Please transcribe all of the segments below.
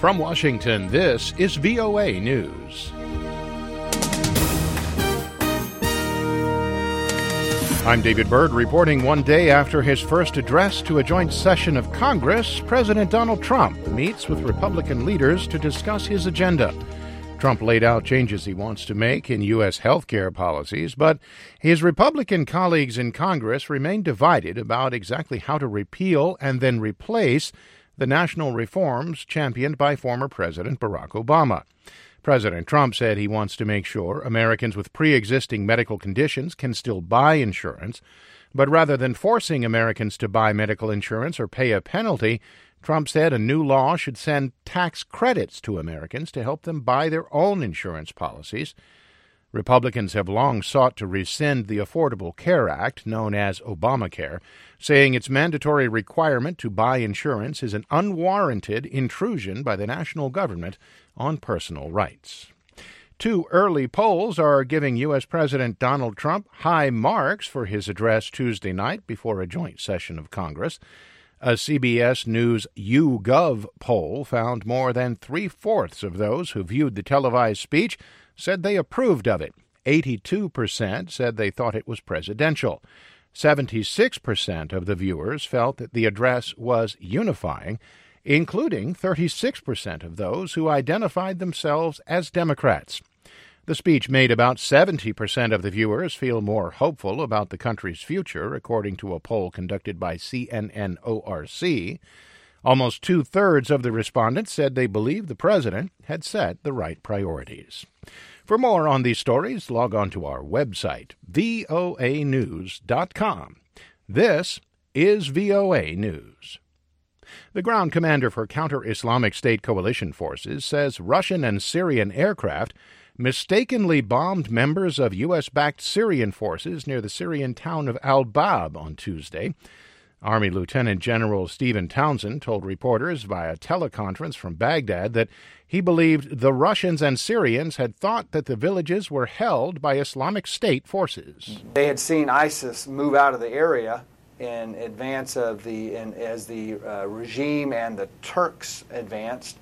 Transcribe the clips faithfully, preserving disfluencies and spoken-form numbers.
From Washington, this is V O A News. I'm David Byrd reporting one day after his first address to a joint session of Congress, President Donald Trump meets with Republican leaders to discuss his agenda. Trump laid out changes he wants to make in U S health care policies, but his Republican colleagues in Congress remain divided about exactly how to repeal and then replace the national reforms championed by former President Barack Obama. President Trump said he wants to make sure Americans with pre-existing medical conditions can still buy insurance, but rather than forcing Americans to buy medical insurance or pay a penalty, Trump said a new law should send tax credits to Americans to help them buy their own insurance policies. Republicans have long sought to rescind the Affordable Care Act, known as Obamacare, saying its mandatory requirement to buy insurance is an unwarranted intrusion by the national government on personal rights. Two early polls are giving U S. President Donald Trump high marks for his address Tuesday night before a joint session of Congress. A C B S News YouGov poll found more than three-fourths of those who viewed the televised speech said they approved of it. eighty-two percent said they thought it was presidential. seventy-six percent of the viewers felt that the address was unifying, including thirty-six percent of those who identified themselves as Democrats. The speech made about seventy percent of the viewers feel more hopeful about the country's future, according to a poll conducted by C N N O R C. Almost two-thirds of the respondents said they believed the president had set the right priorities. For more on these stories, log on to our website, V O A news dot com. This is V O A News. The ground commander for counter-Islamic State coalition forces says Russian and Syrian aircraft mistakenly bombed members of U S-backed Syrian forces near the Syrian town of al-Bab on Tuesday. Army Lieutenant General Stephen Townsend told reporters via teleconference from Baghdad that he believed the Russians and Syrians had thought that the villages were held by Islamic State forces. They had seen ISIS move out of the area in advance of the, in, as the uh, regime and the Turks advanced.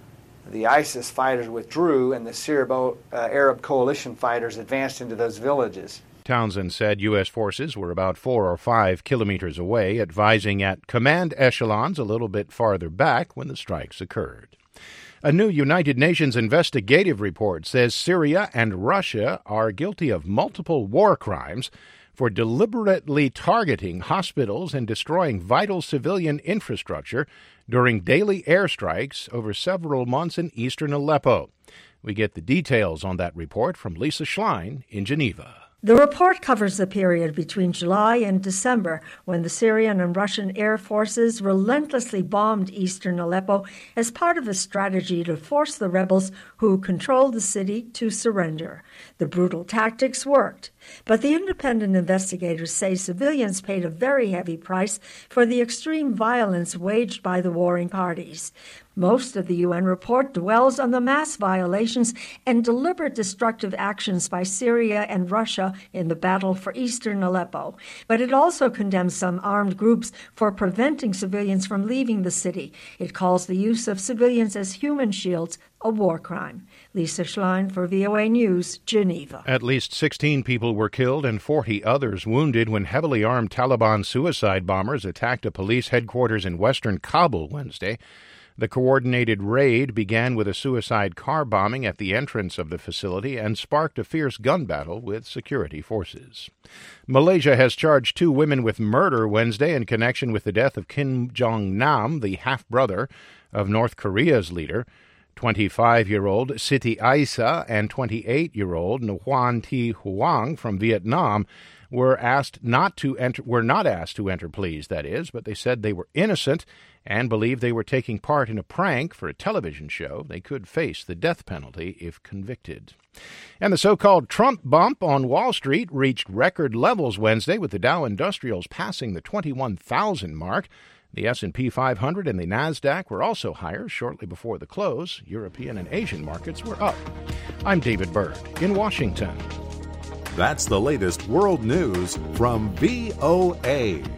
The ISIS fighters withdrew, and the Syro uh, Arab coalition fighters advanced into those villages. Townsend said U S forces were about four or five kilometers away, advising at command echelons a little bit farther back when the strikes occurred. A new United Nations investigative report says Syria and Russia are guilty of multiple war crimes for deliberately targeting hospitals and destroying vital civilian infrastructure during daily airstrikes over several months in eastern Aleppo. We get the details on that report from Lisa Schlein in Geneva. The report covers the period between July and December when the Syrian and Russian air forces relentlessly bombed eastern Aleppo as part of a strategy to force the rebels who controlled the city to surrender. The brutal tactics worked, but the independent investigators say civilians paid a very heavy price for the extreme violence waged by the warring parties. Most of the U N report dwells on the mass violations and deliberate destructive actions by Syria and Russia in the battle for eastern Aleppo. But it also condemns some armed groups for preventing civilians from leaving the city. It calls the use of civilians as human shields a war crime. Lisa Schlein for V O A News, Geneva. At least sixteen people were killed and forty others wounded when heavily armed Taliban suicide bombers attacked a police headquarters in western Kabul Wednesday. The coordinated raid began with a suicide car bombing at the entrance of the facility and sparked a fierce gun battle with security forces. Malaysia has charged two women with murder Wednesday in connection with the death of Kim Jong-nam, the half-brother of North Korea's leader. twenty-five-year-old Siti Aisa and twenty-eight-year-old Nguyen Thi Huang from Vietnam were asked not to enter, were not asked to enter pleas, that is, but they said they were innocent and believed they were taking part in a prank for a television show. They could face the death penalty if convicted. And the so-called Trump bump on Wall Street reached record levels Wednesday, with the Dow Industrials passing the twenty-one thousand mark. The S and P five hundred and the NASDAQ were also higher shortly before the close. European and Asian markets were up. I'm David Byrd in Washington. That's the latest world news from V O A.